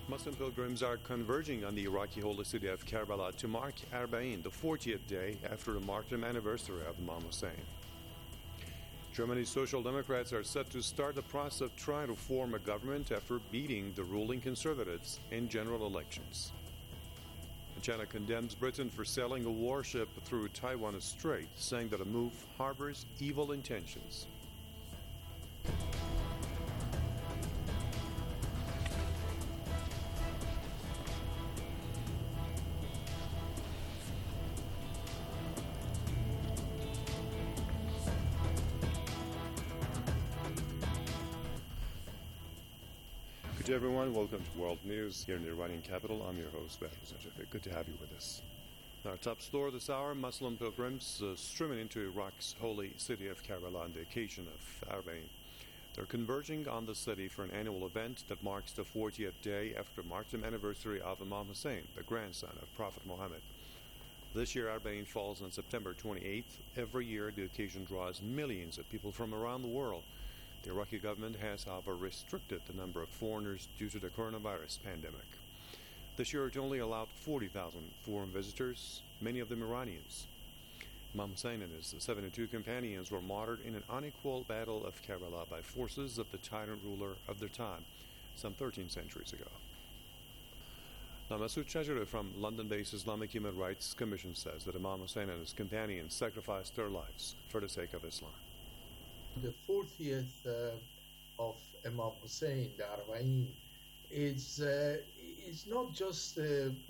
Muslim pilgrims are converging on the Iraqi holy city of Karbala to mark Arba'in, the 40th day after the martyrdom anniversary of Imam Hussein. Germany's Social Democrats are set to start the process of trying to form a government after beating the ruling Conservatives in general elections. China condemns Britain for sailing a warship through Taiwan Strait, saying that the move harbors evil intentions. Good day, everyone. Welcome to World News here in the Iranian capital. I'm your host, Behrouz Najafeh. Good to have you with us. Our top story this hour, Muslim pilgrims streaming into Iraq's holy city of Karbala on the occasion of Arba'in. They're converging on the city for an annual event that marks the 40th day after the martyrdom anniversary of Imam Hussein, the grandson of Prophet Muhammad. This year, Arba'in falls on September 28th. Every year, the occasion draws millions of people from around the world. The Iraqi government has, however, restricted the number of foreigners due to the coronavirus pandemic. This year, it only allowed 40,000 foreign visitors, many of them Iranians. Imam Hussein and his 72 companions were martyred in an unequal battle of Karbala by forces of the tyrant ruler of their time, some 13 centuries ago. Now, Masoud Shajari from London-based Islamic Human Rights Commission says that Imam Hussein and his companions sacrificed their lives for the sake of Islam. The 40th of Imam Hussein, the Arba'in, is not just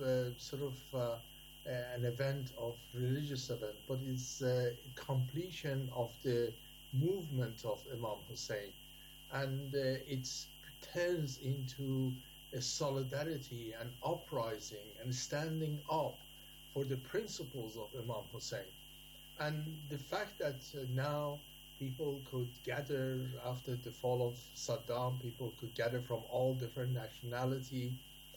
an event of religious event, but it's completion of the movement of Imam Hussein, and it turns into a solidarity and uprising and standing up for the principles of Imam Hussein. And the fact that now people could gather after the fall of Saddam, people could gather from all different nationality,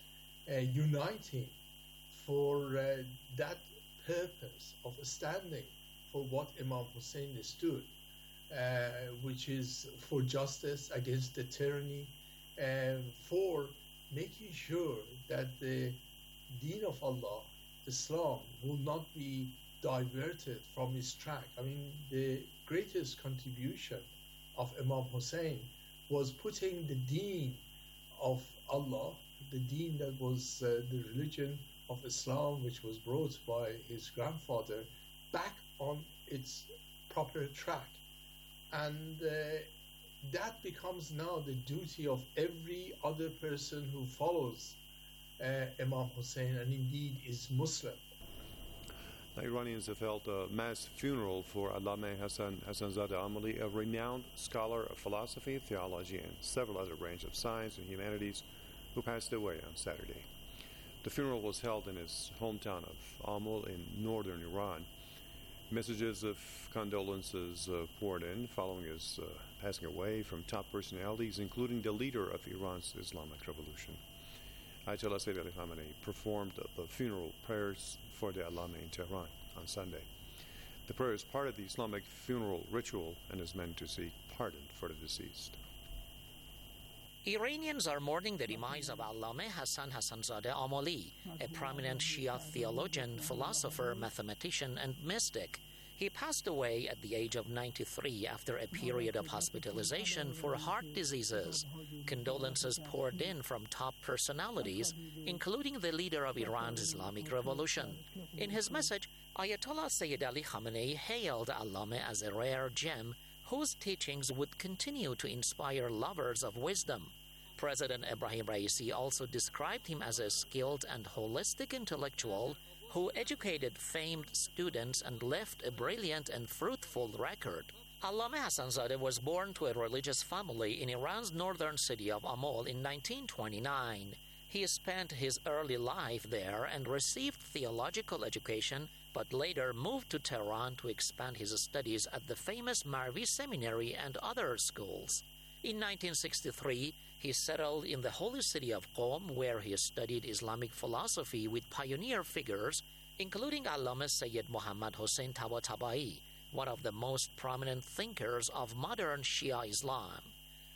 uniting for that purpose of standing for what Imam Hussein stood, which is for justice against the tyranny, for making sure that the deen of Allah, Islam, will not be diverted from its track. I mean, the greatest contribution of Imam Hussein was putting the deen of Allah, the deen that was the religion of Islam, which was brought by his grandfather, back on its proper track. And that becomes now the duty of every other person who follows Imam Hussein and indeed is Muslim. The Iranians have held a mass funeral for Allame Hassanzadeh Amoli, a renowned scholar of philosophy, theology, and several other branches of science and humanities, who passed away on Saturday. The funeral was held in his hometown of Amol in northern Iran. Messages of condolences poured in following his passing away from top personalities, including the leader of Iran's Islamic Revolution. Ayatollah Sayyid Ali Khamenei performed the funeral prayers for the Allame in Tehran on Sunday. The prayer is part of the Islamic funeral ritual and is meant to seek pardon for the deceased. Iranians are mourning the demise of Allame Hassanzadeh Amoli, a prominent Shia theologian, philosopher, mathematician, and mystic. He passed away at the age of 93 after a period of hospitalization for heart diseases. Condolences poured in from top personalities, including the leader of Iran's Islamic Revolution. In his message, Ayatollah Sayyid Ali Khamenei hailed Allame as a rare gem whose teachings would continue to inspire lovers of wisdom. President Ebrahim Raisi also described him as a skilled and holistic intellectual who educated famed students and left a brilliant and fruitful record. Allame Hassanzadeh was born to a religious family in Iran's northern city of Amol in 1929. He spent his early life there and received theological education, but later moved to Tehran to expand his studies at the famous Marvi Seminary and other schools. In 1963, he settled in the holy city of Qom, where he studied Islamic philosophy with pioneer figures, including Allama Sayyid Muhammad Hossein Tabatabai, one of the most prominent thinkers of modern Shia Islam.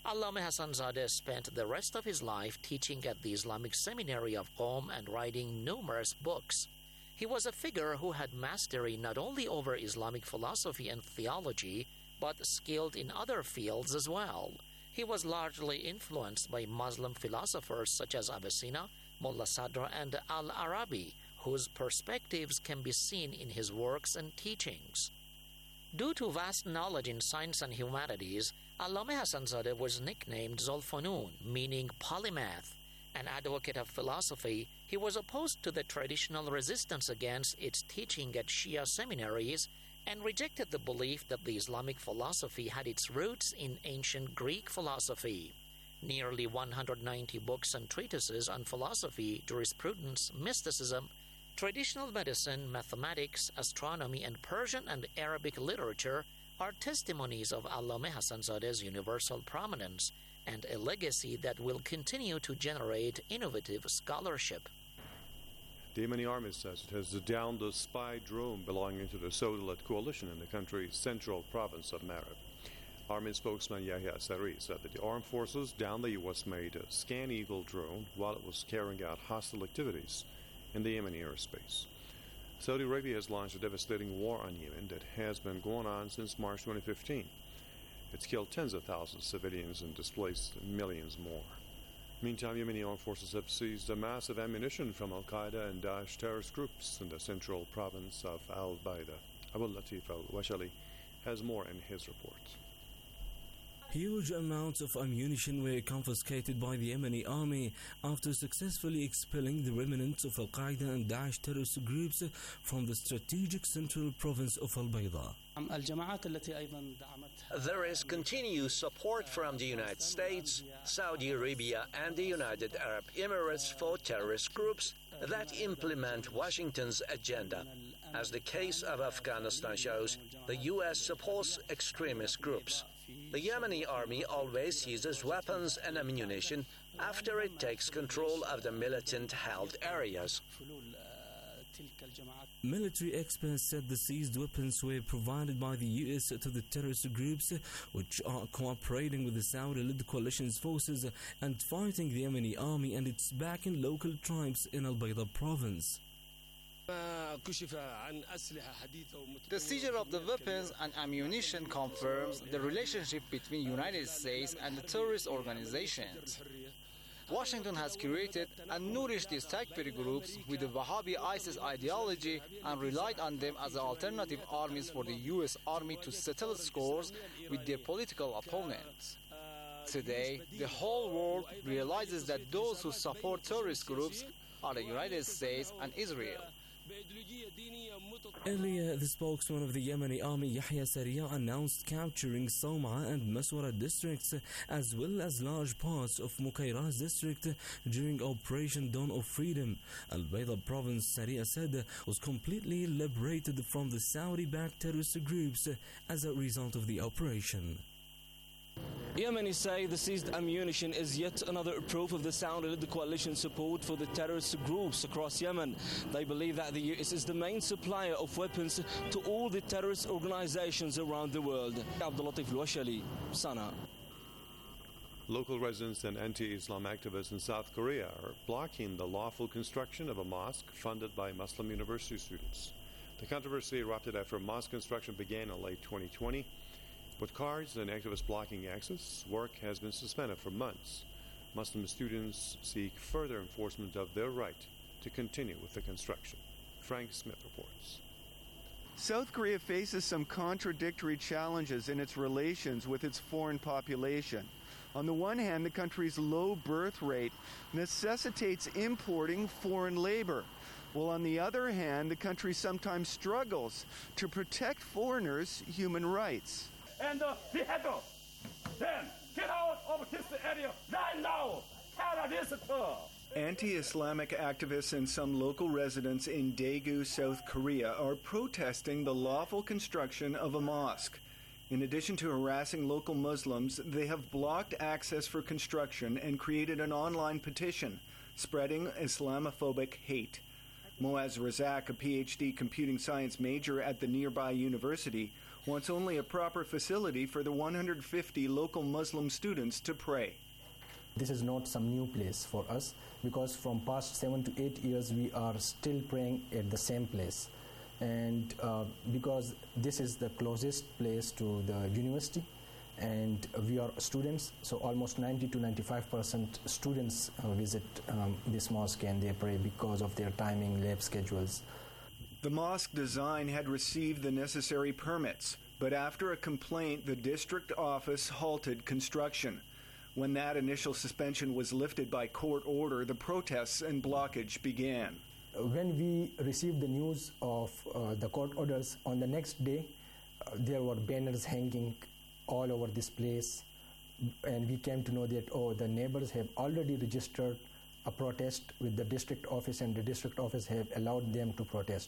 Allama Hassanzadeh spent the rest of his life teaching at the Islamic Seminary of Qom and writing numerous books. He was a figure who had mastery not only over Islamic philosophy and theology, but skilled in other fields as well. He was largely influenced by Muslim philosophers such as Avicenna, Mulla Sadr, and Al-Arabi, whose perspectives can be seen in his works and teachings. Due to vast knowledge in science and humanities, Allama Hassanzadeh was nicknamed Zulfanun, meaning polymath. An advocate of philosophy, he was opposed to the traditional resistance against its teaching at Shia seminaries and rejected the belief that the Islamic philosophy had its roots in ancient Greek philosophy. Nearly 190 books and treatises on philosophy, jurisprudence, mysticism, traditional medicine, mathematics, astronomy, and Persian and Arabic literature are testimonies of Allama Hassanzadeh's universal prominence and a legacy that will continue to generate innovative scholarship. The Yemeni army says it has downed a spy drone belonging to the Saudi-led coalition in the country's central province of Marib. Army spokesman Yahya Sari said that the armed forces downed the U.S.-made Scan Eagle drone while it was carrying out hostile activities in the Yemeni airspace. Saudi Arabia has launched a devastating war on Yemen that has been going on since March 2015. It's killed tens of thousands of civilians and displaced millions more. Meantime, Yemeni armed forces have seized a massive ammunition from Al-Qaeda and Daesh terrorist groups in the central province of Al-Baida. Abu Latif Al-Washali has more in his report. Huge amounts of ammunition were confiscated by the Yemeni army after successfully expelling the remnants of Al-Qaeda and Daesh terrorist groups from the strategic central province of Al-Bayda. There is continued support from the United States, Saudi Arabia, and the United Arab Emirates for terrorist groups that implement Washington's agenda. As the case of Afghanistan shows, the U.S. supports extremist groups. The Yemeni army always uses weapons and ammunition after it takes control of the militant-held areas. Military experts said the seized weapons were provided by the U.S. to the terrorist groups, which are cooperating with the Saudi-led coalition's forces and fighting the Yemeni army and its backing local tribes in Al-Bayda province. The seizure of the weapons and ammunition confirms the relationship between the United States and the terrorist organizations. Washington has created and nourished these takfiri groups with the Wahhabi ISIS ideology and relied on them as alternative armies for the U.S. Army to settle scores with their political opponents. Today, the whole world realizes that those who support terrorist groups are the United States and Israel. Earlier, the spokesman of the Yemeni army, Yahya Sariya, announced capturing Sawma and Maswara districts as well as large parts of Mukairaz district during Operation Dawn of Freedom. Al-Bayda province, Sariya said, was completely liberated from the Saudi-backed terrorist groups as a result of the operation. Yemenis say the seized ammunition is yet another proof of the Saudi-led coalition support for the terrorist groups across Yemen. They believe that the U.S. is the main supplier of weapons to all the terrorist organizations around the world. Abdul Latif Al-Washali, Sana'a. Local residents and anti-Islam activists in South Korea are blocking the lawful construction of a mosque funded by Muslim university students. The controversy erupted after mosque construction began in late 2020. With cars and activists blocking access, work has been suspended for months. Muslim students seek further enforcement of their right to continue with the construction. Frank Smith reports. South Korea faces some contradictory challenges in its relations with its foreign population. On the one hand, the country's low birth rate necessitates importing foreign labor, while on the other hand, the country sometimes struggles to protect foreigners' human rights. And vehicle, then get out of this area right now. Anti-Islamic activists and some local residents in Daegu, South Korea, are protesting the lawful construction of a mosque. In addition to harassing local Muslims, they have blocked access for construction and created an online petition spreading Islamophobic hate. Moaz Razak, a PhD computing science major at the nearby university, wants only a proper facility for the 150 local Muslim students to pray. This is not some new place for us, because from past 7 to 8 years we are still praying at the same place. And because this is the closest place to the university, and we are students, so almost 90 to 95% students visit this mosque and they pray because of their timing, lab schedules. The mosque design had received the necessary permits, but after a complaint, the district office halted construction. When that initial suspension was lifted by court order, the protests and blockage began. When we received the news of the court orders, on the next day, there were banners hanging all over this place, and we came to know that, the neighbors have already registered a protest with the district office, and the district office have allowed them to protest.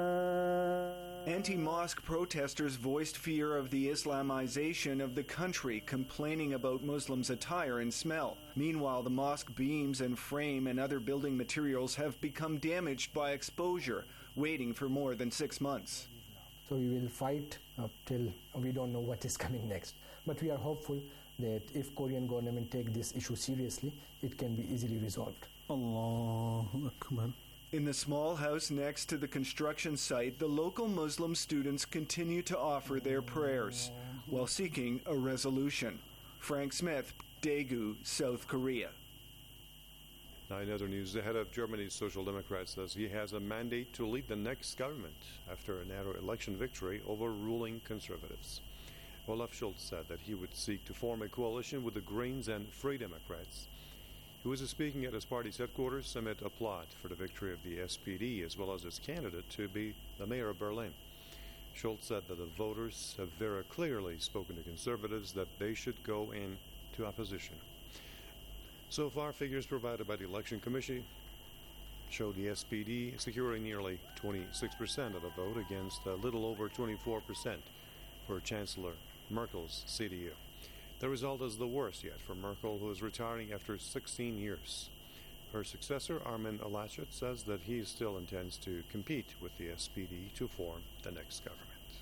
Anti-mosque protesters voiced fear of the Islamization of the country, complaining about Muslims' attire and smell. Meanwhile, the mosque beams and frame and other building materials have become damaged by exposure, waiting for more than 6 months. So we will fight up till we don't know what is coming next. But we are hopeful that if Korean government take this issue seriously, it can be easily resolved. Allahu Akbar. In the small house next to the construction site, the local Muslim students continue to offer their prayers while seeking a resolution. Frank Smith, Daegu, South Korea. Now, in other news, the head of Germany's Social Democrats says he has a mandate to lead the next government after a narrow election victory over ruling conservatives. Olaf Scholz said that he would seek to form a coalition with the Greens and Free Democrats. He was speaking at his party's headquarters amid a plot for the victory of the SPD as well as its candidate to be the mayor of Berlin. Scholz said that the voters have very clearly spoken to conservatives that they should go into opposition. So far, figures provided by the Election Commission show the SPD securing nearly 26% of the vote against a little over 24% for Chancellor Merkel's CDU. The result is the worst yet for Merkel, who is retiring after 16 years. Her successor, Armin Laschet, says that he still intends to compete with the SPD to form the next government.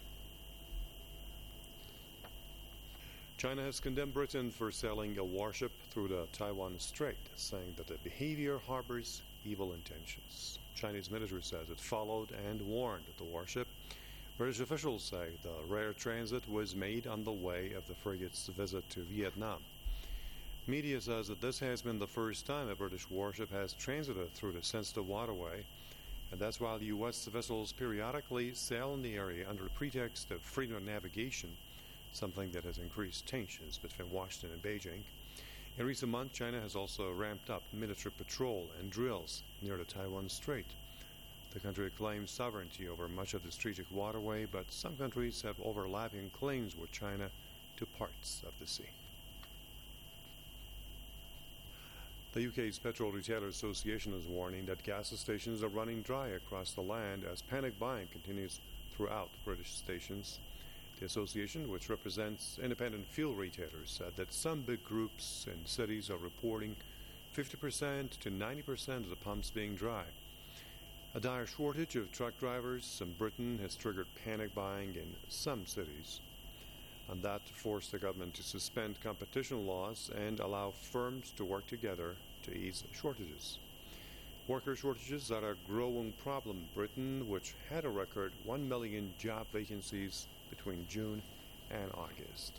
China has condemned Britain for sailing a warship through the Taiwan Strait, saying that the behavior harbors evil intentions. Chinese military says it followed and warned the warship. British officials say the rare transit was made on the way of the frigate's visit to Vietnam. Media says that this has been the first time a British warship has transited through the sensitive waterway, and that's while U.S. vessels periodically sail in the area under the pretext of freedom of navigation, something that has increased tensions between Washington and Beijing. In recent months, China has also ramped up military patrol and drills near the Taiwan Strait. The country claims sovereignty over much of the strategic waterway, but some countries have overlapping claims with China to parts of the sea. The UK's Petrol Retailers Association is warning that gas stations are running dry across the land as panic buying continues throughout British stations. The association, which represents independent fuel retailers, said that some big groups in cities are reporting 50% to 90% of the pumps being dry. A dire shortage of truck drivers in Britain has triggered panic buying in some cities, and that forced the government to suspend competition laws and allow firms to work together to ease shortages. Worker shortages are a growing problem in Britain, which had a record 1 million job vacancies between June and August.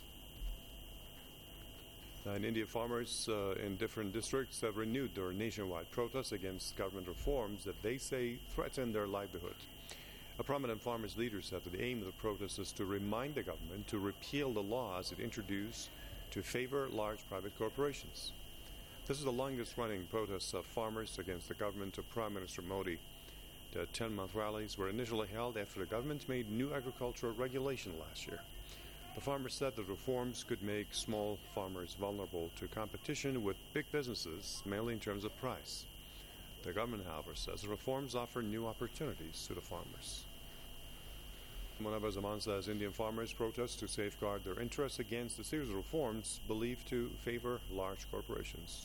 In India, farmers in different districts have renewed their nationwide protests against government reforms that they say threaten their livelihood. A prominent farmers leader said that the aim of the protest is to remind the government to repeal the laws it introduced to favor large private corporations. This is the longest-running protest of farmers against the government of Prime Minister Modi. The 10-month rallies were initially held after the government made new agricultural regulation last year. The farmers said the reforms could make small farmers vulnerable to competition with big businesses, mainly in terms of price. The government, however, says the reforms offer new opportunities to the farmers. Munawar Zaman says Indian farmers protest to safeguard their interests against a series of reforms believed to favor large corporations.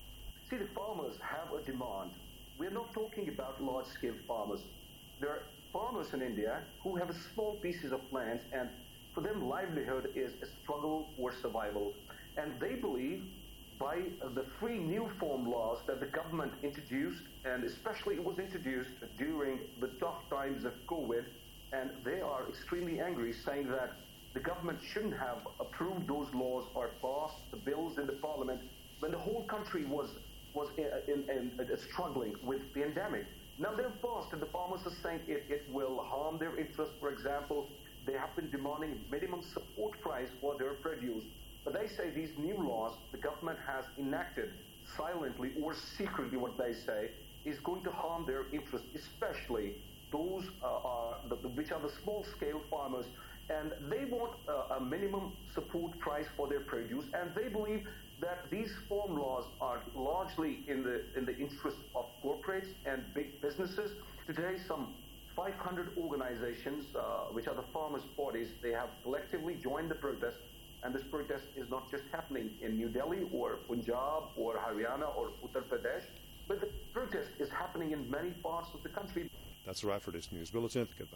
See, the farmers have a demand. We're not talking about large-scale farmers. There are farmers in India who have small pieces of land, and for them livelihood is a struggle for survival. And they believe by the three new farm laws that the government introduced, and especially it was introduced during the tough times of COVID, and they are extremely angry, saying that the government shouldn't have approved those laws or passed the bills in the parliament when the whole country was struggling with the pandemic. Now they're passed, and the farmers are saying it will harm their interest. For example, they have been demanding minimum support price for their produce. But they say these new laws the government has enacted silently or secretly, what they say, is going to harm their interest, especially those which are the small-scale farmers. And they want a minimum support price for their produce, and they believe that these farm laws are largely in the interest of corporates and big businesses. Today, some 500 organizations, which are the farmers' parties, they have collectively joined the protest. And this protest is not just happening in New Delhi or Punjab or Haryana or Uttar Pradesh, but the protest is happening in many parts of the country. That's a wrap for this news bulletin. Goodbye.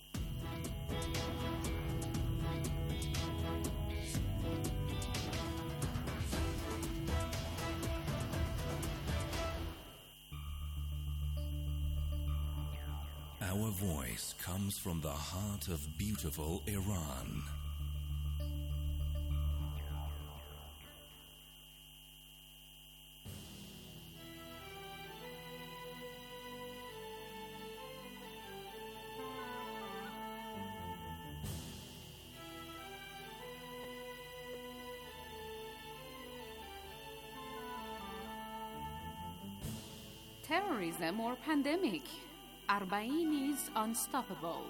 Our voice comes from the heart of beautiful Iran. Terrorism or pandemic, Arbaeen is unstoppable.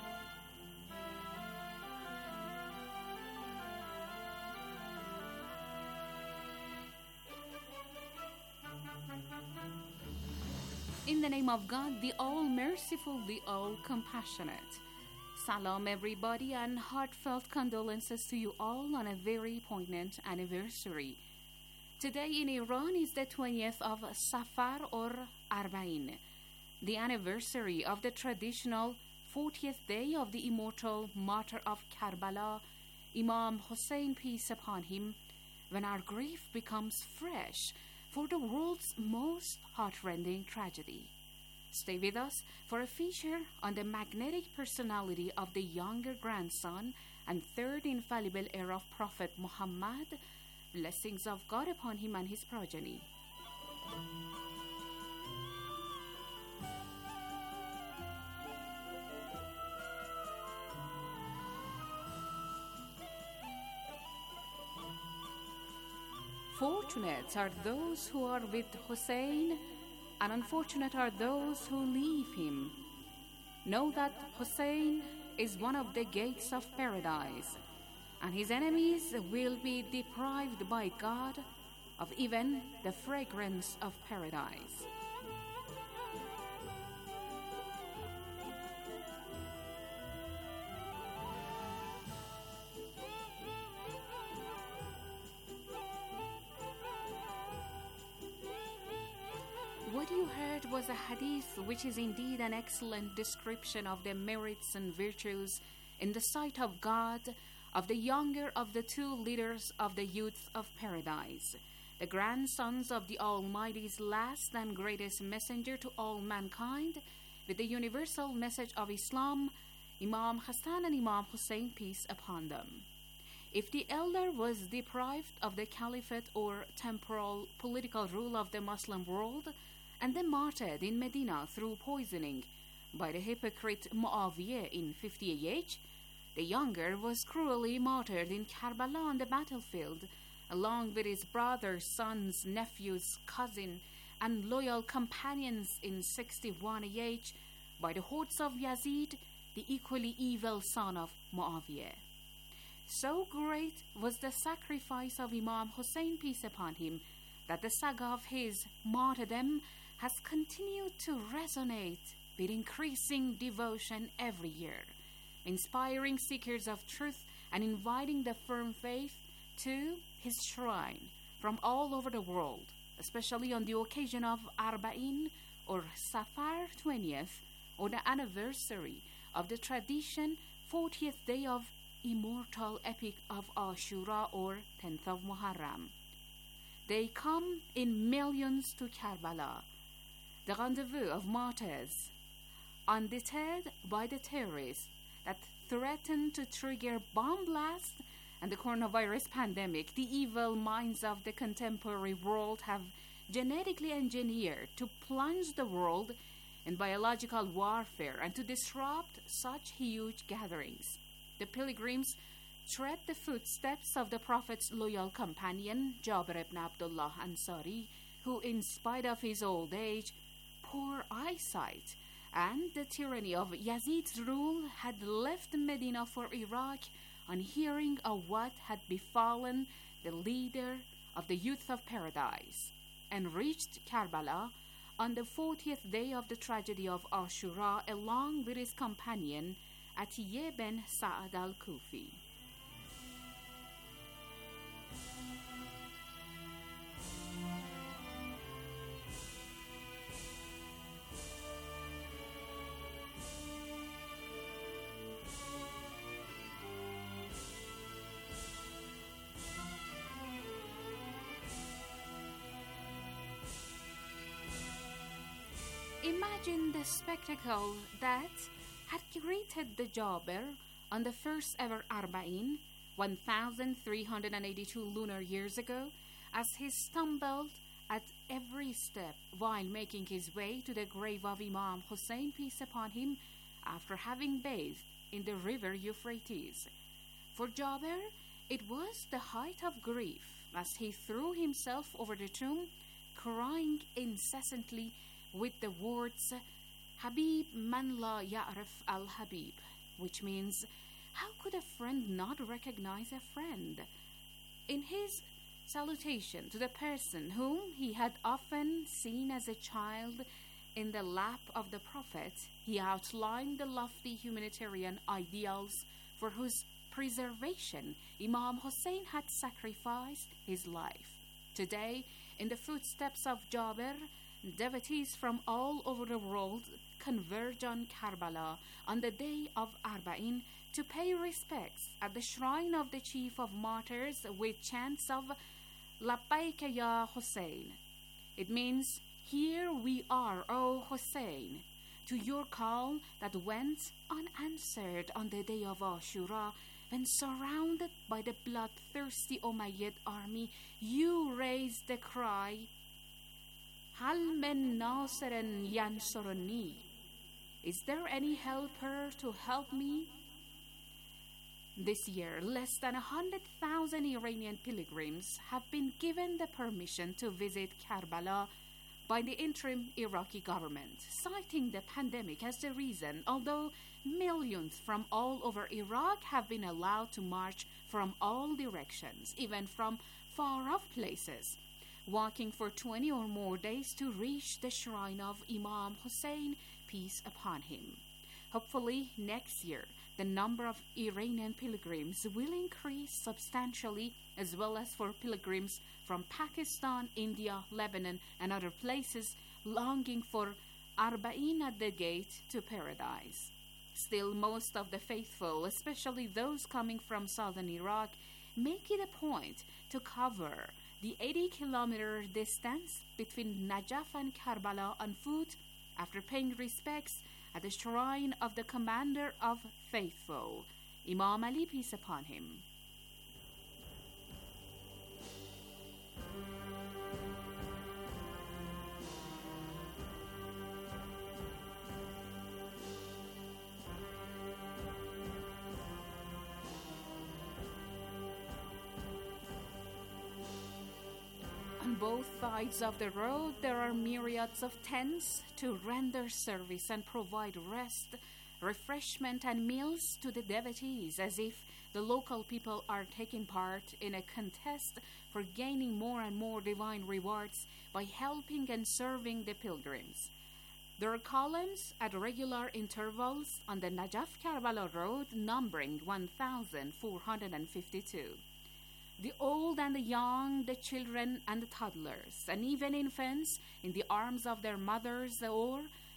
In the name of God, the all-merciful, the all-compassionate. Salam everybody, and heartfelt condolences to you all on a very poignant anniversary. Today in Iran is the 20th of Safar or Arbaeen, the anniversary of the traditional 40th day of the immortal martyr of Karbala, Imam Hussein, peace upon him, when our grief becomes fresh for the world's most heartrending tragedy. Stay with us for a feature on the magnetic personality of the younger grandson and third infallible heir of Prophet Muhammad, blessings of God upon him and his progeny. Fortunate are those who are with Hussein, and unfortunate are those who leave him. Know that Hussein is one of the gates of paradise, and his enemies will be deprived by God of even the fragrance of paradise. What you heard was a hadith which is indeed an excellent description of the merits and virtues in the sight of God of the younger of the two leaders of the youth of paradise, the grandsons of the Almighty's last and greatest messenger to all mankind, with the universal message of Islam, Imam Hassan and Imam Hussein, peace upon them. If the elder was deprived of the caliphate or temporal political rule of the Muslim world, and then martyred in Medina through poisoning by the hypocrite Muawiyah in 50 AH, the younger was cruelly martyred in Karbala on the battlefield, along with his brothers, sons, nephews, cousin, and loyal companions in 61 AH by the hordes of Yazid, the equally evil son of Muawiyah. So great was the sacrifice of Imam Hussein, peace upon him, that the saga of his martyrdom has continued to resonate with increasing devotion every year, inspiring seekers of truth and inviting the firm faith to his shrine from all over the world, especially on the occasion of Arbaeen or Safar 20th or the anniversary of the tradition 40th day of immortal epic of Ashura or 10th of Muharram. They come in millions to Karbala, the rendezvous of martyrs, undeterred by the terrorists that threaten to trigger bomb blasts and the coronavirus pandemic. The evil minds of the contemporary world have genetically engineered to plunge the world in biological warfare and to disrupt such huge gatherings. The pilgrims tread the footsteps of the Prophet's loyal companion, Jabir ibn Abdullah Ansari, who, in spite of his old age, poor eyesight, and the tyranny of Yazid's rule, had left Medina for Iraq on hearing of what had befallen the leader of the Youth of Paradise, and reached Karbala on the 40th day of the tragedy of Ashura along with his companion Atiyeh ben Sa'ad al-Kufi. Imagine the spectacle that had greeted the Jabir on the first ever Arba'in, 1,382 lunar years ago, as he stumbled at every step while making his way to the grave of Imam Hussein, peace upon him, after having bathed in the river Euphrates. For Jabir, it was the height of grief as he threw himself over the tomb, crying incessantly with the words, Habib man la ya'rif al-Habib, which means, how could a friend not recognize a friend? In his salutation to the person whom he had often seen as a child in the lap of the Prophet, he outlined the lofty humanitarian ideals for whose preservation Imam Hussein had sacrificed his life. Today, in the footsteps of Jabir, devotees from all over the world converge on Karbala on the day of Arba'in to pay respects at the shrine of the chief of martyrs with chants of Labbaika ya Hussein. It means, here we are, O Hussein, to your call that went unanswered on the day of Ashura, when surrounded by the bloodthirsty Umayyad army, you raised the cry, Hal min nasirin yansuruni? Is there any helper to help me? This year, less than 100,000 Iranian pilgrims have been given the permission to visit Karbala by the interim Iraqi government, citing the pandemic as the reason, although millions from all over Iraq have been allowed to march from all directions, even from far-off places, walking for 20 or more days to reach the shrine of Imam Hussein, peace upon him. Hopefully, next year, the number of Iranian pilgrims will increase substantially, as well as for pilgrims from Pakistan, India, Lebanon, and other places longing for Arba'in at the gate to paradise. Still, most of the faithful, especially those coming from southern Iraq, make it a point to cover the 80-kilometer distance between Najaf and Karbala on foot after paying respects at the shrine of the commander of faithful, Imam Ali, peace upon him. On both sides of the road, there are myriads of tents to render service and provide rest, refreshment, and meals to the devotees, as if the local people are taking part in a contest for gaining more and more divine rewards by helping and serving the pilgrims. There are columns at regular intervals on the Najaf-Karbala road, numbering 1,452. The old and the young, the children and the toddlers, and even infants in the arms of their mothers, or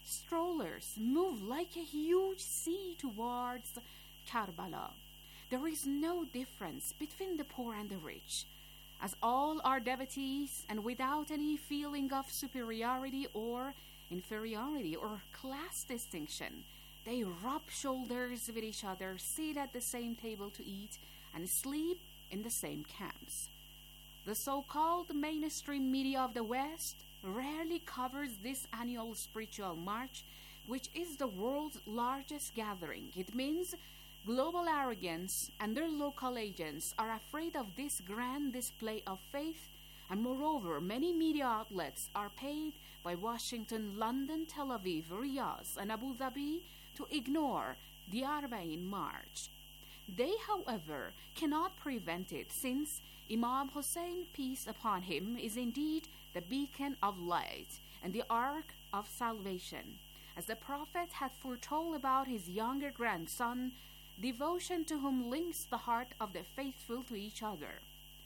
strollers move like a huge sea towards Karbala. There is no difference between the poor and the rich, as all are devotees, and without any feeling of superiority or inferiority or class distinction, they rub shoulders with each other, sit at the same table to eat, and sleep in the same camps. The so-called mainstream media of the West rarely covers this annual spiritual march, which is the world's largest gathering. It means global arrogance and their local agents are afraid of this grand display of faith, and moreover, many media outlets are paid by Washington, London, Tel Aviv, Riyadh, and Abu Dhabi to ignore the Arba'in March. They, however, cannot prevent it, since Imam Hussein, peace upon him, is indeed the beacon of light and the ark of salvation. As the Prophet had foretold about his younger grandson, devotion to whom links the heart of the faithful to each other.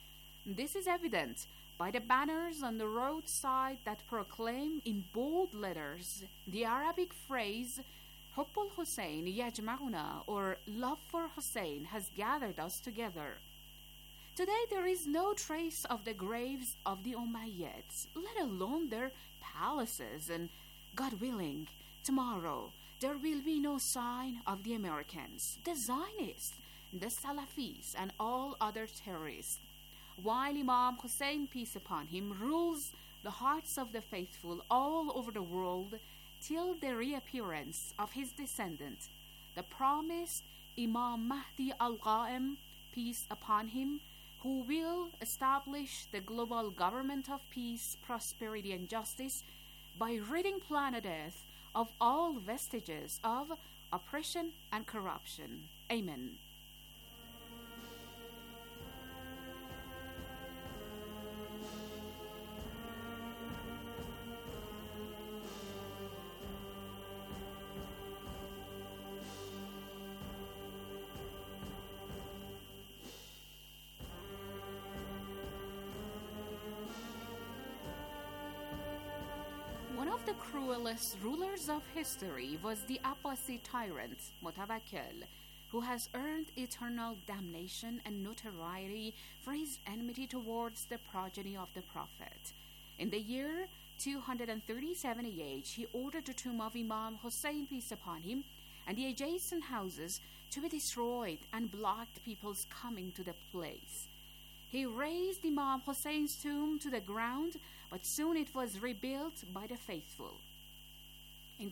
This is evident by the banners on the roadside that proclaim in bold letters the Arabic phrase Hubbul Hussein Yajma'una, or love for Hussein has gathered us together. Today there is no trace of the graves of the Umayyads, let alone their palaces, and God willing, tomorrow there will be no sign of the Americans, the Zionists, the Salafis, and all other terrorists. While Imam Hussein, peace upon him, rules the hearts of the faithful all over the world till the reappearance of his descendant, the promised Imam Mahdi al-Qa'im, peace upon him, who will establish the global government of peace, prosperity, and justice by ridding planet Earth of all vestiges of oppression and corruption. Amen. The cruelest rulers of history was the Abbasid tyrant Mutawakkil, who has earned eternal damnation and notoriety for his enmity towards the progeny of the Prophet. In the year 237 AH, he ordered the tomb of Imam Hussein, peace upon him, and the adjacent houses to be destroyed and blocked people's coming to the place. He razed Imam Hussein's tomb to the ground, but soon it was rebuilt by the faithful. In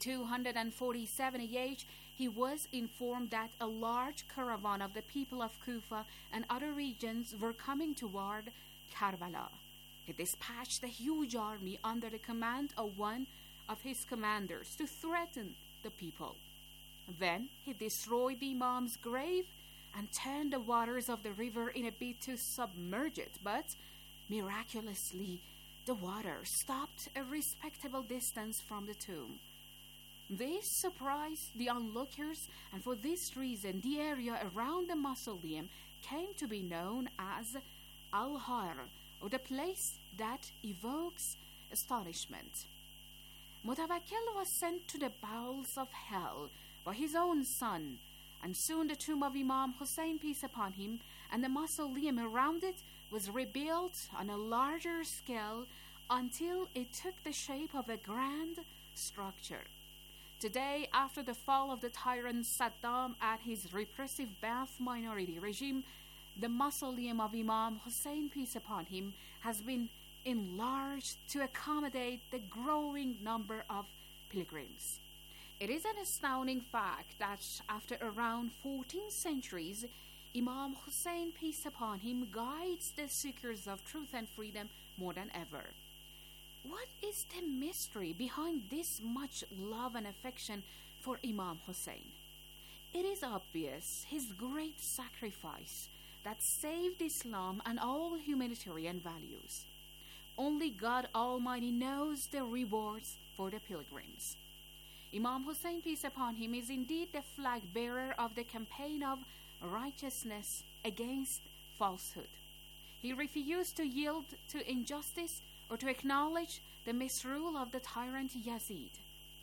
247 AH, he was informed that a large caravan of the people of Kufa and other regions were coming toward Karbala. He dispatched a huge army under the command of one of his commanders to threaten the people. Then he destroyed the Imam's grave and turned the waters of the river in a bid to submerge it, but miraculously the water stopped a respectable distance from the tomb. This surprised the onlookers, and for this reason the area around the mausoleum came to be known as Al-Har, or the place that evokes astonishment. Mutawakkil was sent to the bowels of hell by his own son, and soon the tomb of Imam Hussein, peace upon him, and the mausoleum around it was rebuilt on a larger scale until it took the shape of a grand structure. Today, after the fall of the tyrant Saddam and his repressive Ba'ath minority regime, the mausoleum of Imam Hussein, peace upon him, has been enlarged to accommodate the growing number of pilgrims. It is an astounding fact that after around 14 centuries, Imam Hussein, peace upon him, guides the seekers of truth and freedom more than ever. What is the mystery behind this much love and affection for Imam Hussein? It is obvious his great sacrifice that saved Islam and all humanitarian values. Only God Almighty knows the rewards for the pilgrims. Imam Hussein, peace upon him, is indeed the flag bearer of the campaign of righteousness against falsehood. He refused to yield to injustice or to acknowledge the misrule of the tyrant Yazid.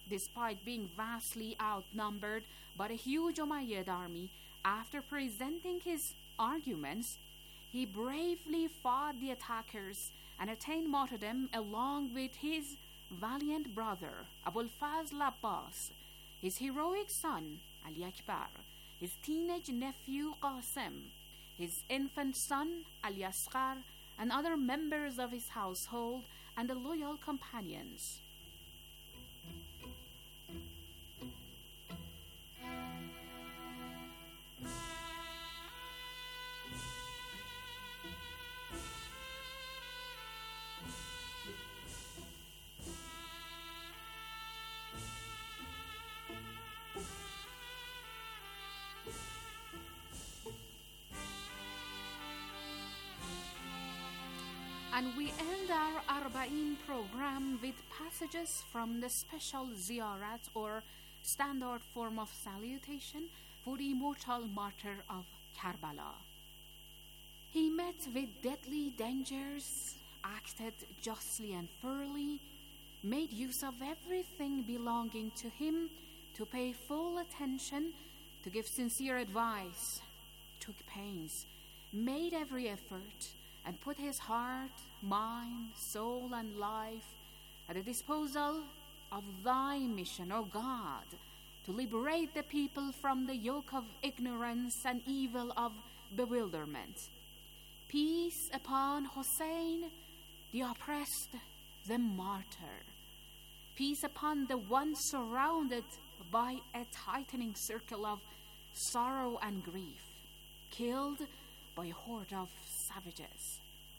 despite being vastly outnumbered by a huge Umayyad army, after presenting his arguments, he bravely fought the attackers and attained martyrdom along with his valiant brother, Abul Fazl Abbas, his heroic son, Ali Akbar, his teenage nephew, Qasim, his infant son, Ali Asghar, and other members of his household and the loyal companions. And we end our Arba'in program with passages from the special ziyarat or standard form of salutation for the immortal martyr of Karbala. He met with deadly dangers, acted justly and fairly, made use of everything belonging to him to pay full attention, to give sincere advice, took pains, made every effort, and put his heart, mind, soul, and life at the disposal of thy mission, O God, to liberate the people from the yoke of ignorance and evil of bewilderment. Peace upon Hussein, the oppressed, the martyr. Peace upon the one surrounded by a tightening circle of sorrow and grief, killed by a horde of savages.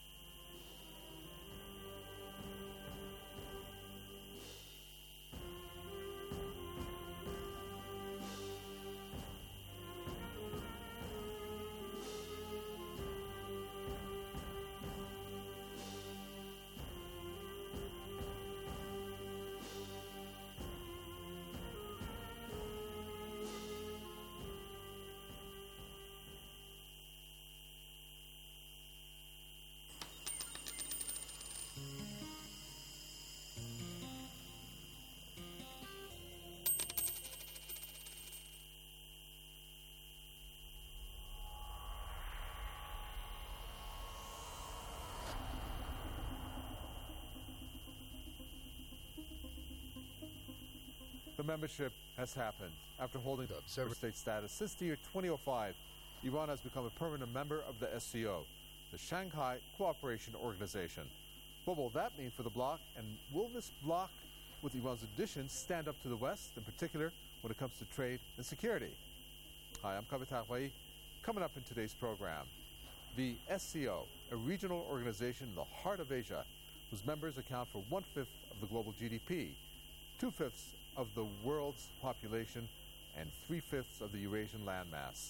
The membership has happened. After holding the observer state status since the year 2005, Iran has become a permanent member of the SCO, the Shanghai Cooperation Organization. What will that mean for the bloc, and will this bloc, with Iran's addition, stand up to the West, in particular when it comes to trade and security? Hi, I'm Kavit Taqvai. Coming up in today's program, the SCO, a regional organization in the heart of Asia, whose members account for 1/5 of the global GDP, 2/5 of the world's population, and 3/5 of the Eurasian landmass.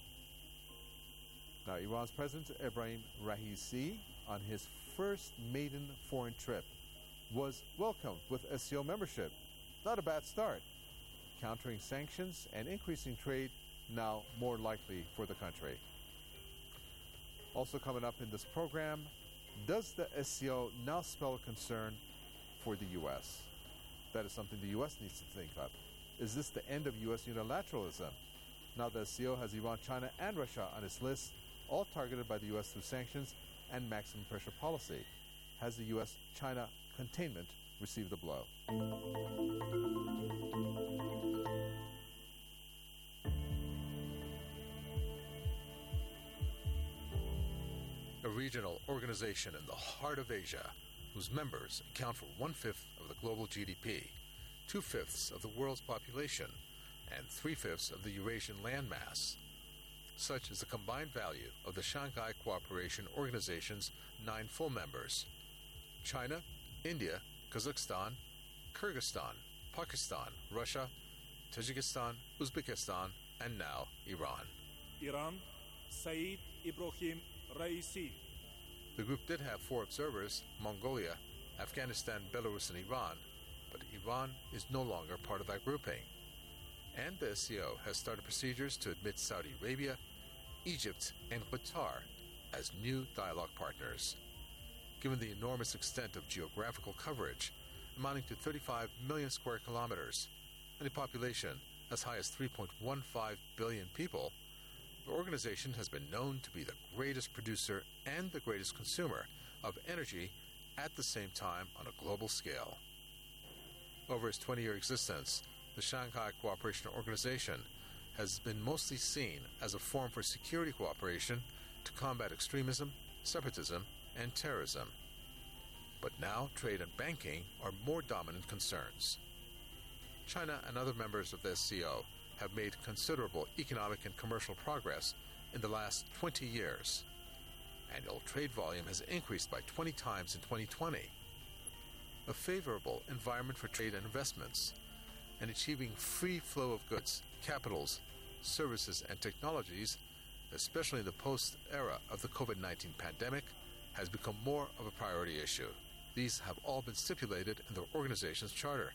Now, Iran's President Ebrahim Raisi, on his first maiden foreign trip, was welcomed with SCO membership. Not a bad start. Countering sanctions and increasing trade now more likely for the country. Also coming up in this program, does the SCO now spell a concern for the U.S.? That is something the U.S. needs to think of. Is this the end of U.S. unilateralism? Now the SCO has Iran, China, and Russia on its list, all targeted by the U.S. through sanctions and maximum pressure policy. Has the U.S.-China containment received the blow? A regional organization in the heart of Asia, whose members account for 1/5 of the global GDP, 2/5 of the world's population, and 3/5 of the Eurasian landmass. Such is the combined value of the Shanghai Cooperation Organization's 9 full members: China, India, Kazakhstan, Kyrgyzstan, Pakistan, Russia, Tajikistan, Uzbekistan, and now Iran. Iran, Saeed Ibrahim Raisi. The group did have 4 observers: Mongolia, Afghanistan, Belarus, and Iran, but Iran is no longer part of that grouping. And the SCO has started procedures to admit Saudi Arabia, Egypt, and Qatar as new dialogue partners. Given the enormous extent of geographical coverage, amounting to 35 million square kilometers, and a population as high as 3.15 billion people, the organization has been known to be the greatest producer and the greatest consumer of energy at the same time on a global scale. Over its 20-year existence, the Shanghai Cooperation Organization has been mostly seen as a forum for security cooperation to combat extremism, separatism, and terrorism. But now trade and banking are more dominant concerns. China and other members of the SCO have made considerable economic and commercial progress in the last 20 years. Annual trade volume has increased by 20 times in 2020. A favorable environment for trade and investments, and achieving free flow of goods, capitals, services, and technologies, especially in the post-era of the COVID-19 pandemic, has become more of a priority issue. These have all been stipulated in the organization's charter.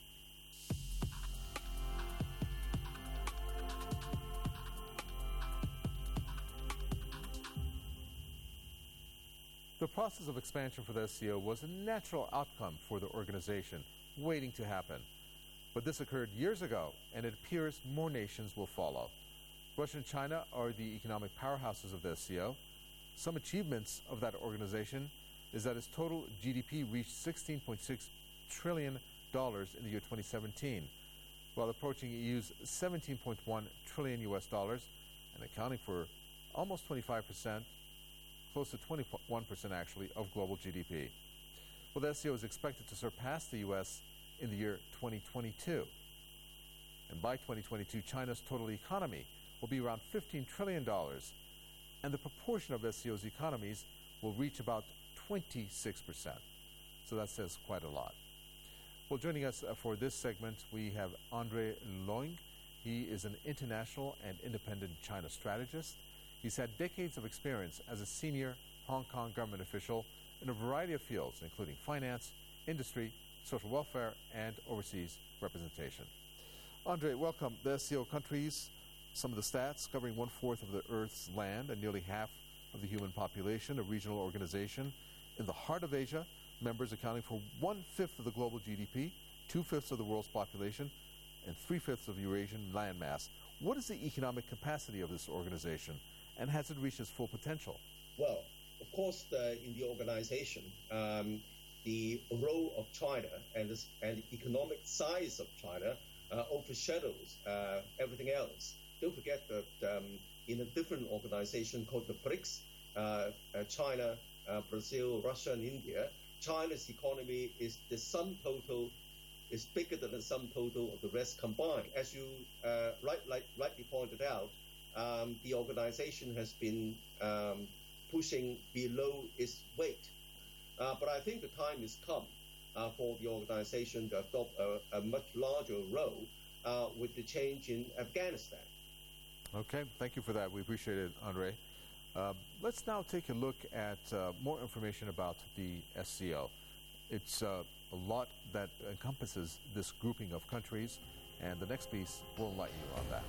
The process of expansion for the SCO was a natural outcome for the organization, waiting to happen. But this occurred years ago, and it appears more nations will follow. Russia and China are the economic powerhouses of the SCO. Some achievements of that organization is that its total GDP reached $16.6 trillion in the year 2017, while approaching EU's $17.1 trillion and accounting for almost 25%, close to 21% actually, of global GDP. Well, the SCO is expected to surpass the U.S. in the year 2022. And by 2022, China's total economy will be around $15 trillion, and the proportion of SCO's economies will reach about 26%. So that says quite a lot. Well, joining us for this segment, we have Andre Leung. He is an international and independent China strategist. He's had decades of experience as a senior Hong Kong government official in a variety of fields, including finance, industry, social welfare, and overseas representation. Andre, welcome. The SCO countries, some of the stats, covering 1/4 of the Earth's land and nearly half of the human population, a regional organization in the heart of Asia, members accounting for 1/5 of the global GDP, 2/5 of the world's population, and 3/5 of Eurasian landmass. What is the economic capacity of this organization, and has it reached its full potential? Well, of course, in the organization, the role of China and the economic size of China overshadows everything else. Don't forget that in a different organization called the BRICS, China, Brazil, Russia, and India, China's economy is the sum total is bigger than the sum total of the rest combined. As you rightly pointed out, the organization has been pushing below its weight. But I think the time has come for the organization to adopt a much larger role with the change in Afghanistan. Okay, thank you for that. We appreciate it, Andre. Let's now take a look at more information about the SCO. It's a lot that encompasses this grouping of countries, and the next piece will enlighten you on that.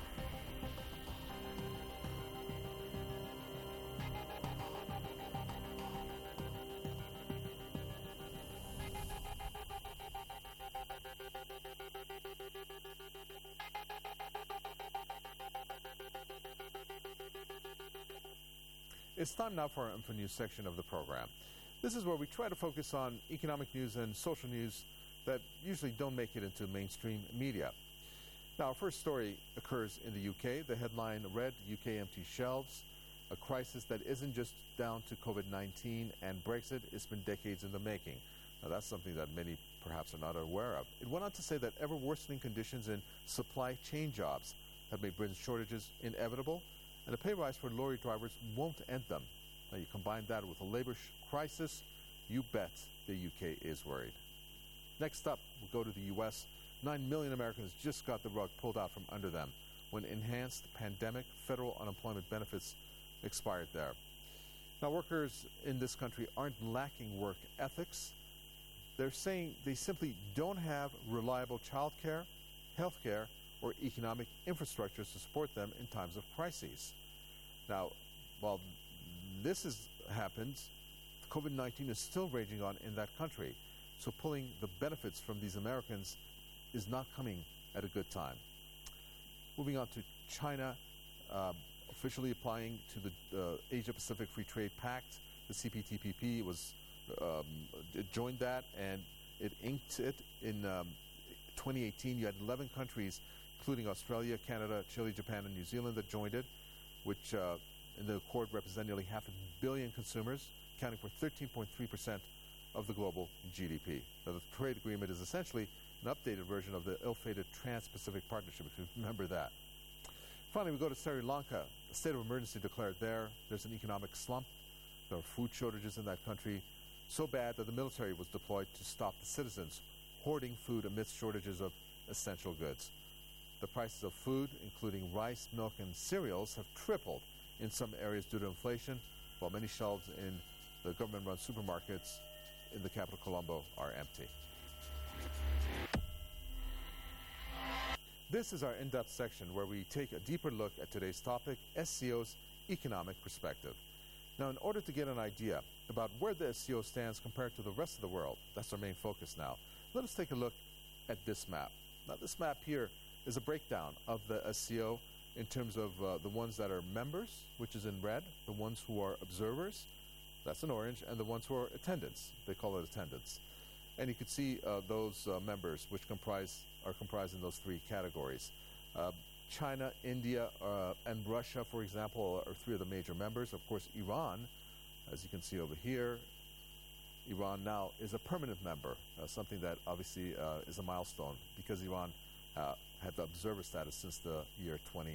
It's time now for our Info News section of the program. This is where we try to focus on economic news and social news that usually don't make it into mainstream media. Now, our first story occurs in the UK. The headline read, UK empty shelves, a crisis that isn't just down to COVID-19 and Brexit. It's been decades in the making. Now, that's something that many perhaps are not aware of. It went on to say that ever-worsening conditions in supply chain jobs have made Britain's shortages inevitable, and a pay rise for lorry drivers won't end them. Now, you combine that with a labor crisis, you bet the UK is worried. Next up, we'll go to the U.S. 9 million Americans just got the rug pulled out from under them when enhanced pandemic federal unemployment benefits expired there. Now, workers in this country aren't lacking work ethics. They're saying they simply don't have reliable child care, health care, or economic infrastructures to support them in times of crises. Now, while this has happened, COVID-19 is still raging on in that country. So pulling the benefits from these Americans is not coming at a good time. Moving on to China, officially applying to the Asia-Pacific Free Trade Pact, the CPTPP it joined that, and it inked it in 2018. You had 11 countries, including Australia, Canada, Chile, Japan, and New Zealand, that joined it, which in the accord represent nearly 500 million consumers, accounting for 13.3% of the global GDP. Now, the trade agreement is essentially an updated version of the ill-fated Trans-Pacific Partnership, if you remember that. Finally, we go to Sri Lanka. A state of emergency declared there. There's an economic slump. There are food shortages in that country, so bad that the military was deployed to stop the citizens hoarding food amidst shortages of essential goods. The prices of food, including rice, milk, and cereals, have tripled in some areas due to inflation, while many shelves in the government-run supermarkets in the capital, Colombo, are empty. This is our in-depth section where we take a deeper look at today's topic, SCO's economic perspective. Now, in order to get an idea about where the SCO stands compared to the rest of the world, that's our main focus now, let us take a look at this map. Now, this map here is a breakdown of the SCO in terms of the ones that are members, which is in red, the ones who are observers, that's in orange, and the ones who are attendants, they call it attendants. And you can see those members, which are comprised in those three categories. China, India, and Russia, for example, are three of the major members. Of course, Iran, as you can see over here, Iran now is a permanent member, something that obviously is a milestone because Iran had the observer status since the year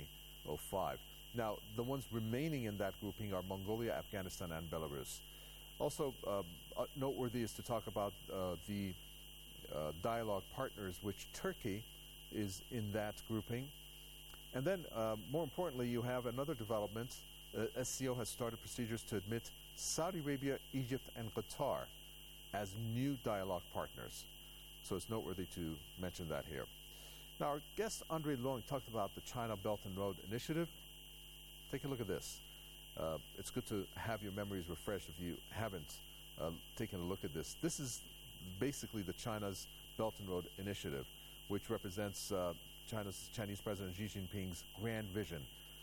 2005. Now, the ones remaining in that grouping are Mongolia, Afghanistan, and Belarus. Also, noteworthy is to talk about the dialogue partners, which Turkey is in that grouping. And then, more importantly, you have another development. SCO has started procedures to admit Saudi Arabia, Egypt, and Qatar as new dialogue partners. So it's noteworthy to mention that here. Now, our guest, Andre Leung, talked about the China Belt and Road Initiative. Take a look at this. It's good to have your memories refreshed if you haven't taken a look at this. This is basically the China's Belt and Road Initiative, which represents Chinese President Xi Jinping's grand vision,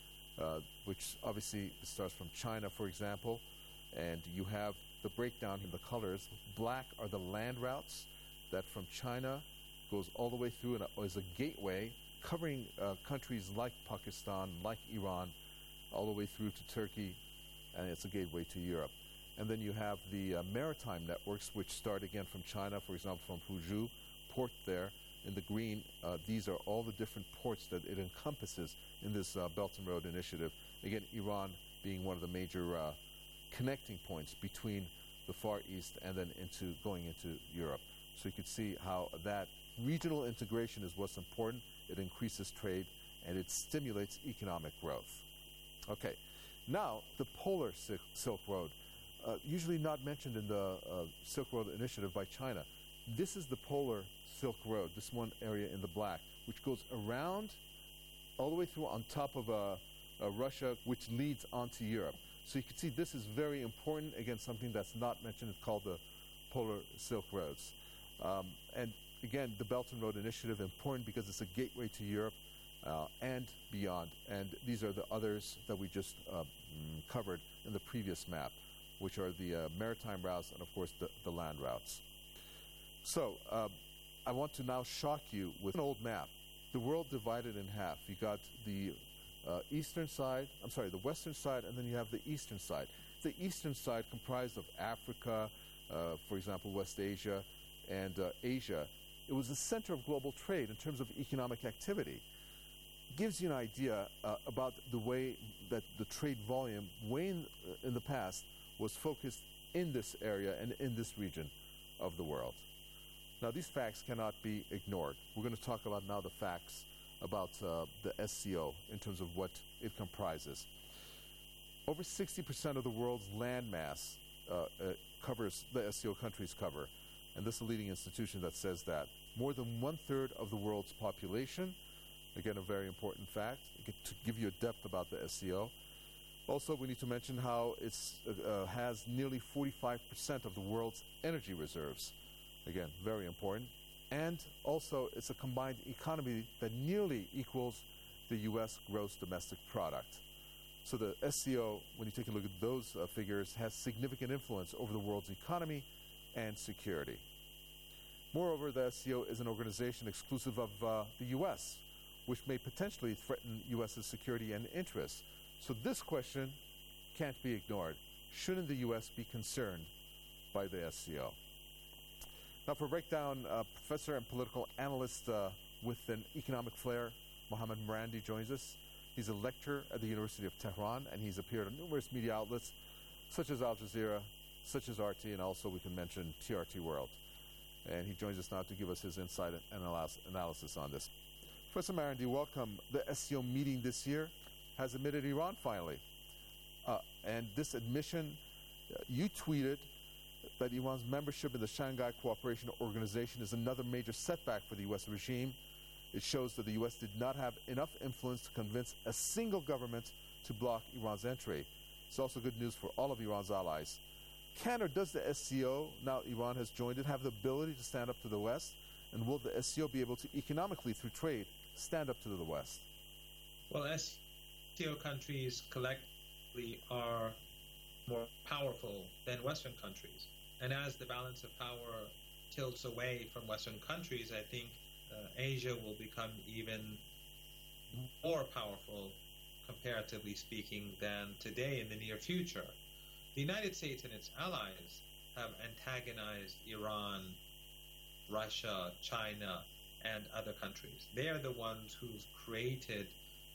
which obviously starts from China, for example, and you have the breakdown in the colors. Black are the land routes that from China goes all the way through and is a gateway covering countries like Pakistan, like Iran, all the way through to Turkey, and it's a gateway to Europe. And then you have the maritime networks, which start again from China, for example, from Fuzhou port there. In the green, these are all the different ports that it encompasses in this Belt and Road Initiative. Again, Iran being one of the major connecting points between the Far East and then going into Europe. So you can see how that regional integration is what's important. It increases trade and it stimulates economic growth. Okay, now the Polar Silk Road, usually not mentioned in the Silk Road Initiative by China. This is the Polar Silk Road, this one area in the black, which goes around all the way through on top of Russia, which leads onto Europe. So you can see this is very important. Again, something that's not mentioned is called the Polar Silk Roads. And again, the Belt and Road Initiative important because it's a gateway to Europe and beyond. And these are the others that we just covered in the previous map, which are the maritime routes and, of course, the land routes. So I want to now shock you with an old map. The world divided in half. You got the western side, and then you have the eastern side. The eastern side comprised of Africa, for example, West Asia, and Asia. It was the center of global trade in terms of economic activity. Gives you an idea about the way that the trade volume way in the past was focused in this area and in this region of the world. Now, these facts cannot be ignored. We're going to talk about now the facts about the SCO in terms of what it comprises. Over 60% of the world's land mass covers the SCO countries cover, and this is a leading institution that says that. More than 1/3 of the world's population, again, a very important fact, to give you a depth about the SCO. Also, we need to mention how it has nearly 45% of the world's energy reserves Again, very important. And also, it's a combined economy that nearly equals the U.S. gross domestic product. So the SCO, when you take a look at those figures, has significant influence over the world's economy and security. Moreover, the SCO is an organization exclusive of the U.S., which may potentially threaten U.S.'s security and interests. So this question can't be ignored. Shouldn't the U.S. be concerned by the SCO? Now, for a breakdown, professor and political analyst with an economic flair, Mohammad Marandi, joins us. He's a lecturer at the University of Tehran, and he's appeared on numerous media outlets, such as Al Jazeera, such as RT, and also we can mention TRT World. And he joins us now to give us his insight and analysis on this. Professor Marandi, welcome. The SCO meeting this year has admitted Iran finally. And this admission, you tweeted that Iran's membership in the Shanghai Cooperation Organization is another major setback for the U.S. regime. It shows that the U.S. did not have enough influence to convince a single government to block Iran's entry. It's also good news for all of Iran's allies. Can or does the SCO, now Iran has joined it, have the ability to stand up to the West? And will the SCO be able to economically, through trade, stand up to the West? Well, SCO countries collectively are more powerful than Western countries. And as the balance of power tilts away from Western countries, I think Asia will become even more powerful, comparatively speaking, than today in the near future. The United States and its allies have antagonized Iran, Russia, China, and other countries. They are the ones who've created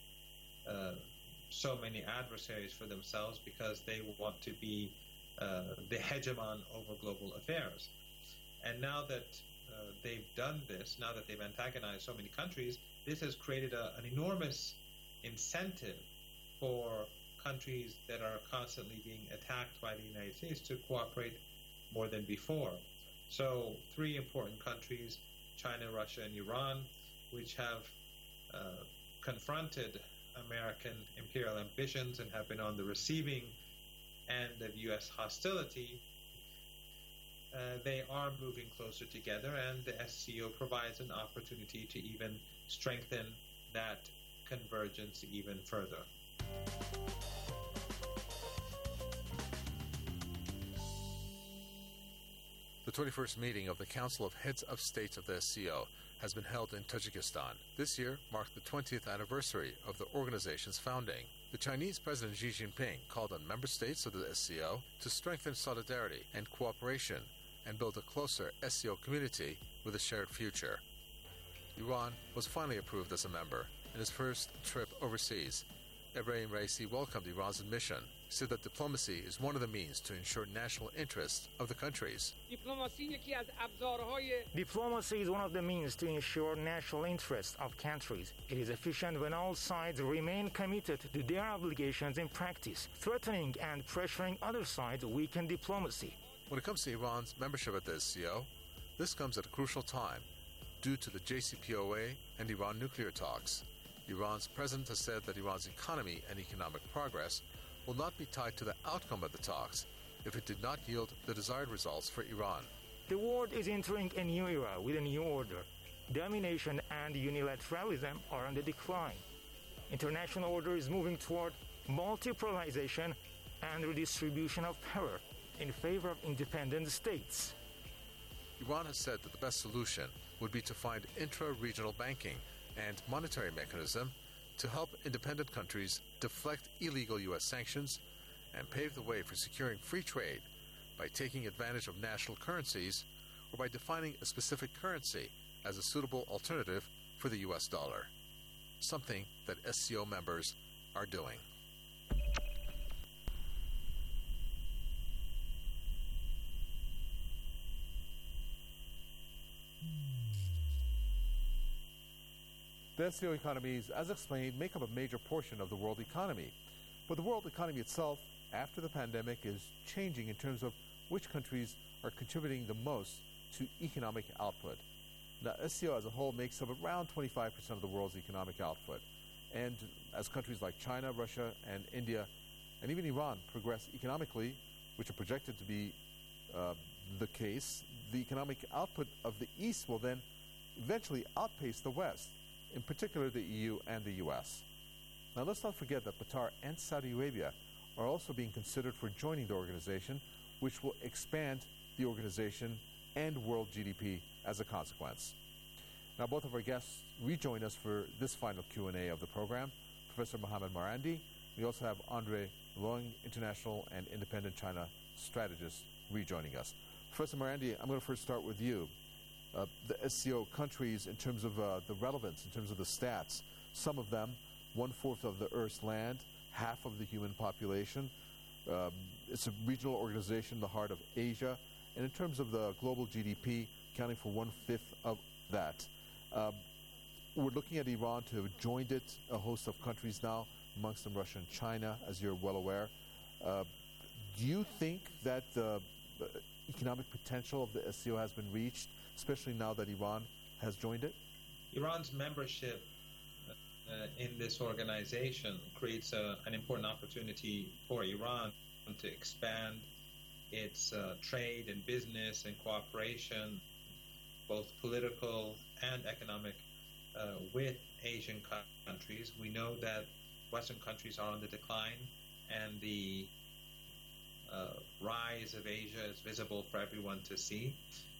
so many adversaries for themselves because they want to be the hegemon over global affairs. And now that they've done this, now that they've antagonized so many countries, this has created an enormous incentive for countries that are constantly being attacked by the United States to cooperate more than before. So 3 important countries, China, Russia, and Iran, which have confronted American imperial ambitions and have been on the receiving end of U.S. hostility, they are moving closer together, and the SCO provides an opportunity to even strengthen that convergence even further. The 21st meeting of the Council of Heads of States of the SCO has been held in Tajikistan. This year marked the 20th anniversary of the organization's founding. The Chinese President Xi Jinping called on member states of the SCO to strengthen solidarity and cooperation and build a closer SCO community with a shared future. Iran was finally approved as a member in his first trip overseas. Ebrahim Raisi welcomed Iran's admission, said that diplomacy is one of the means to ensure national interests of the countries. Diplomacy is one of the means to ensure national interests of countries. It is efficient when all sides remain committed to their obligations in practice. Threatening and pressuring other sides weaken diplomacy. When it comes to Iran's membership at the SCO, this comes at a crucial time due to the JCPOA and Iran nuclear talks. Iran's president has said that Iran's economy and economic progress will not be tied to the outcome of the talks if it did not yield the desired results for Iran. The world is entering a new era with a new order. Domination and unilateralism are on the decline. International order is moving toward multipolarization and redistribution of power in favor of independent states. Iran has said that the best solution would be to find intra-regional banking and monetary mechanism to help independent countries deflect illegal U.S. sanctions and pave the way for securing free trade by taking advantage of national currencies or by defining a specific currency as a suitable alternative for the U.S. dollar, something that SCO members are doing. The SCO economies, as explained, make up a major portion of the world economy. But the world economy itself, after the pandemic, is changing in terms of which countries are contributing the most to economic output. Now, SCO as a whole makes up around 25% of the world's economic output. And as countries like China, Russia, and India, and even Iran progress economically, which are projected to be the case, the economic output of the East will then eventually outpace the West, in particular the EU and the US. Now let's not forget that Qatar and Saudi Arabia are also being considered for joining the organization, which will expand the organization and world GDP as a consequence. Now both of our guests rejoin us for this final Q&A of the program. Professor Mohammad Marandi. We also have Andre Luong, international and independent China strategist, rejoining us. Professor Marandi, I'm going to first start with you. The SCO countries, in terms of the relevance, in terms of the stats, some of them, 1/4 of the Earth's land, half of the human population. It's a regional organization in the heart of Asia. And in terms of the global GDP, accounting for 1/5 of that. We're looking at Iran to have joined it, a host of countries now, amongst them Russia and China, as you're well aware. Do you think that the economic potential of the SCO has been reached, especially now that Iran has joined it? Iran's membership in this organization creates an important opportunity for Iran to expand its trade and business and cooperation, both political and economic, with Asian countries. We know that Western countries are on the decline, and the rise of Asia is visible for everyone to see.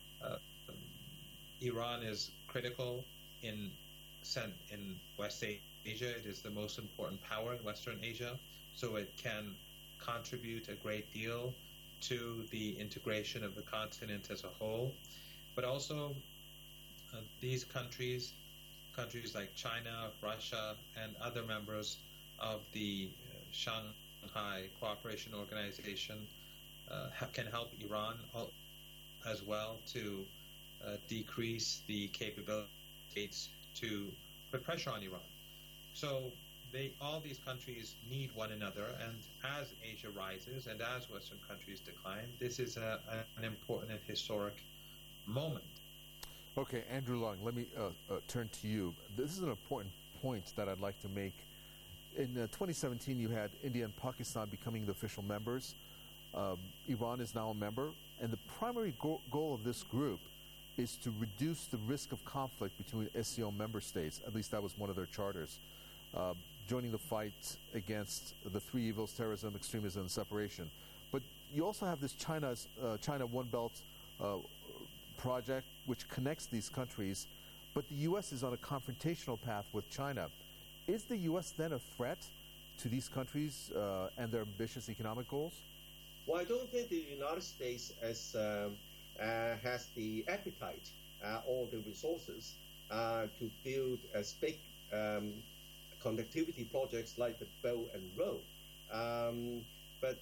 Iran is critical in West Asia. It is the most important power in Western Asia, so it can contribute a great deal to the integration of the continent as a whole. But also, these countries like China, Russia, and other members of the Shanghai Cooperation Organization can help Iran as well to decrease the capabilities to put pressure on Iran. So all these countries need one another, and as Asia rises and as Western countries decline, this is an important and historic moment. Okay, Andrew Luong, let me turn to you. This is an important point that I'd like to make. In 2017, you had India and Pakistan becoming the official members. Iran is now a member, and the primary goal of this group is to reduce the risk of conflict between SCO member states. At least that was one of their charters. Joining the fight against the three evils: terrorism, extremism, and separation. But you also have this China One Belt project, which connects these countries. But the U.S. is on a confrontational path with China. Is the U.S. then a threat to these countries and their ambitious economic goals? Well, I don't think the United States has the appetite or the resources to build as big connectivity projects like the Belt and Road. But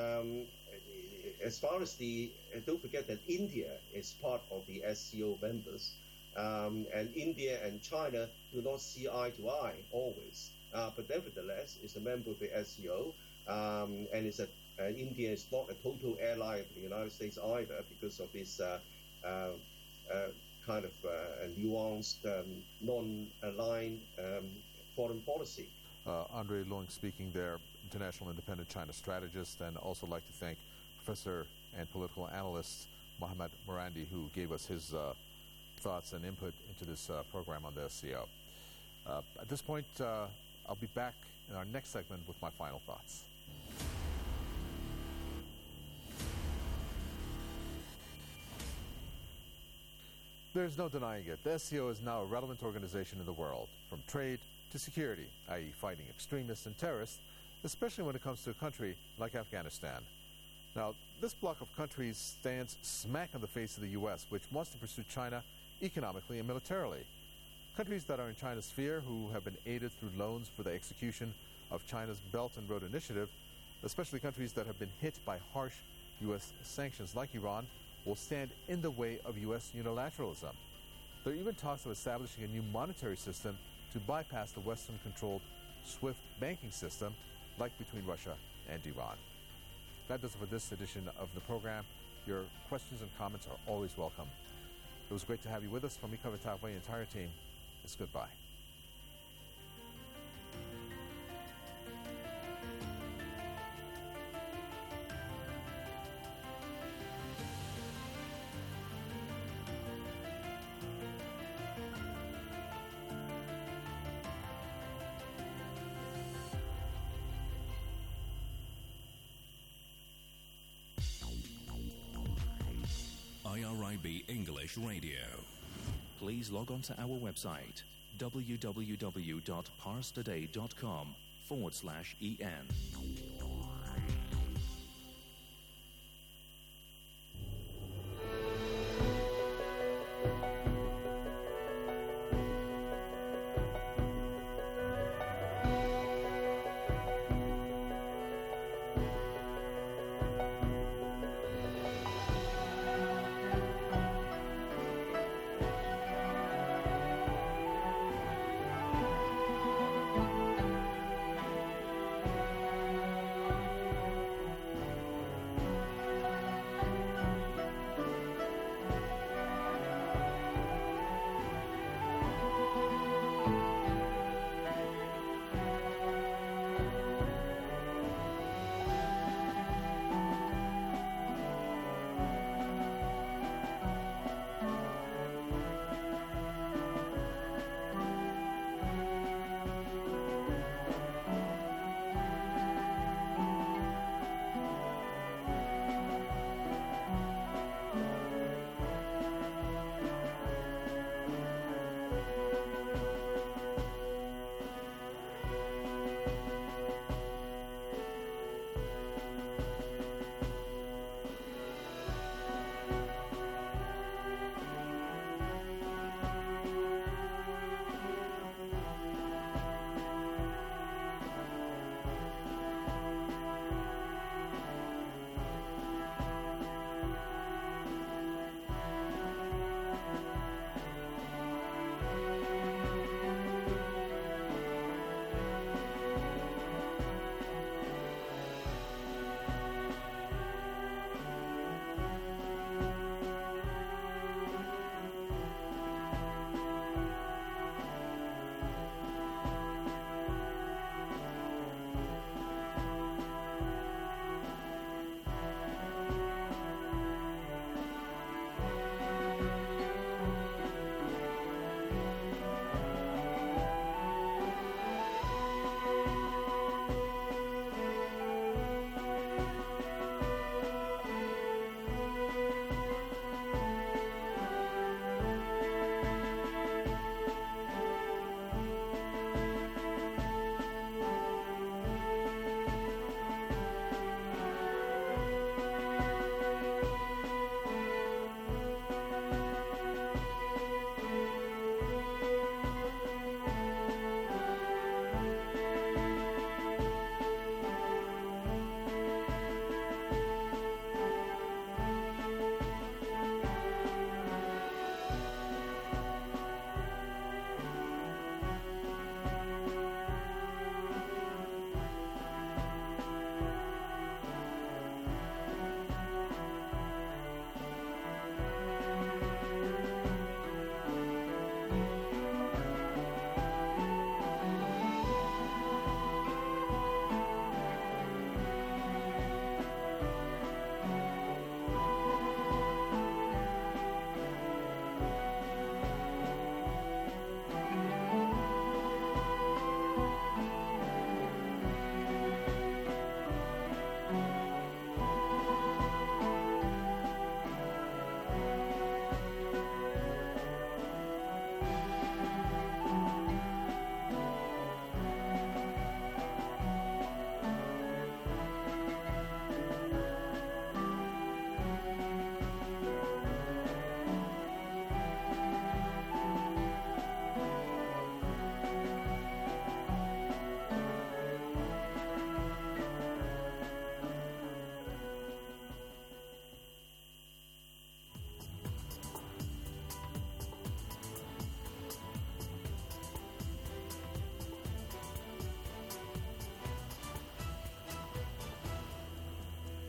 as far as don't forget that India is part of the SCO members, and India and China do not see eye to eye always. But nevertheless, it's a member of the SCO, and India is not a total ally of the United States either, because of this kind of nuanced, non-aligned foreign policy. Andre Luong speaking there, international independent China strategist, and also like to thank Professor and political analyst Mohammad Marandi, who gave us his thoughts and input into this program on the SCO. At this point, I'll be back in our next segment with my final thoughts. There's no denying it. The SCO is now a relevant organization in the world, from trade to security, i.e. fighting extremists and terrorists, especially when it comes to a country like Afghanistan. Now, this bloc of countries stands smack in the face of the U.S., which wants to pursue China economically and militarily. Countries that are in China's sphere, who have been aided through loans for the execution of China's Belt and Road Initiative, especially countries that have been hit by harsh U.S. sanctions like Iran, will stand in the way of U.S. unilateralism. There are even talks of establishing a new monetary system to bypass the Western-controlled SWIFT banking system, like between Russia and Iran. That does it for this edition of the program. Your questions and comments are always welcome. It was great to have you with us. From Mika Vatavwe and the entire team, it's goodbye. IRIB English Radio. Please log on to our website www.parstoday.com/en.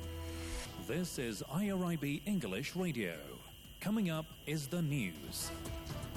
This is IRIB English Radio. Coming up is the news.